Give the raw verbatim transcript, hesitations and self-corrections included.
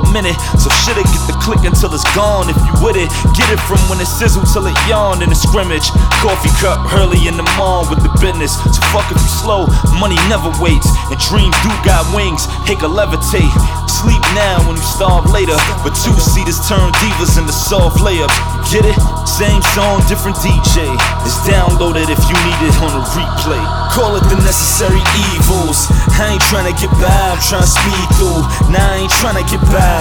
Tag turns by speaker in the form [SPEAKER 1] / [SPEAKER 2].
[SPEAKER 1] minute. So shit'll get the click until it's gone. If you with it, get it from when it sizzle till it yawn in the scrimmage. Coffee cup early in the morning with the business. So fuck if you slow, money never waits. And dreams do got wings, they can levitate. Sleep now when you starve later. But two-seaters turn divas into soft layups. Get it? Same song, different D J. It's downloaded if you need it on a replay. Call it the necessary evils. I ain't tryna get by, I'm tryna speed through. Nah, I ain't tryna get by.